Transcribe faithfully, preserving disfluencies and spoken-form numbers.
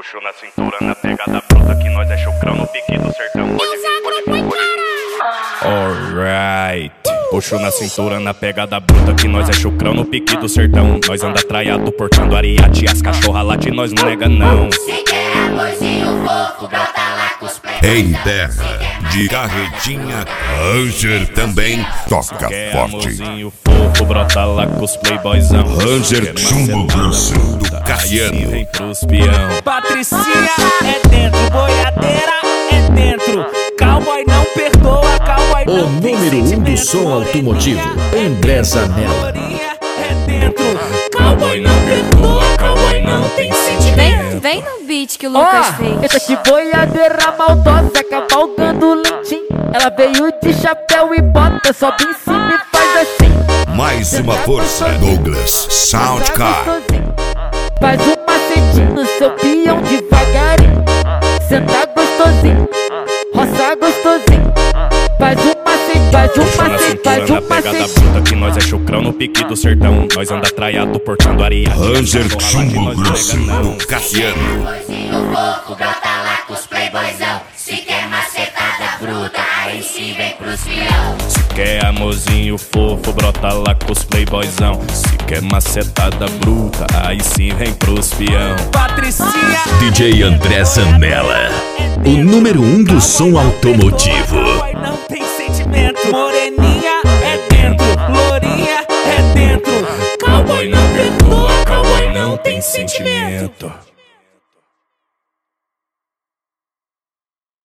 Puxou na cintura, na pegada bruta, que nós é chucrão no pique do sertão. Pode vir, pode vir, pode vir. Alright. Puxou na cintura, na pegada bruta, que nós é chucrão no pique do sertão. Nós anda traiado, portando ariate, as cachorra late, nós não nega não. Se quer amorzinho fofo, brota lá com os pés. Em terra de carretinha, Ranger também toca Quer forte. amorzinho fofo, brota lá com os playboyzão. Ranger chumbo grosso do Caiano. Vem pros peão. Patricinha é dentro, boiadeira é dentro. Cowboy não perdoa, cowboy O não tem número um do sentimento. som automotivo, André Zanella. Lourinha é dentro. Cowboy não perdoa, cowboy não tem Vem, sentimento. vem no beat que o Lucas fez. Essa de boiadeira maldosa, cavalgando lentinho. Ela veio de chapéu e bota, sobe em cima e faz assim. Mais uma força, Douglas Soundcar. Faz um macetinho no seu peão devagarinho. Senta gostosinho, roça gostosinho. Faz um macete, faz um Puxou na macete, faz cintura, um na pegada macete. bruta, que nós é chucrão no pique do sertão. Nós anda traiado, portando ariate. Ranger Cachorra late, chumbo nós não grosso nega não. do Caiano. Amorzinho fofo, brota lá com os playboyzão. Se quer macetada bruta, aí sim vem pros fião. Se quer amorzinho fofo, brota lá com os playboyzão. Se quer macetada bruta, aí sim vem pros peão. Patricinha D J André Zanella, o número um do som automotivo. cowboy não tem sentimento. Moreninha é dentro, lourinha é dentro. Cowboy não perdoa, cowboy não tem sentimento.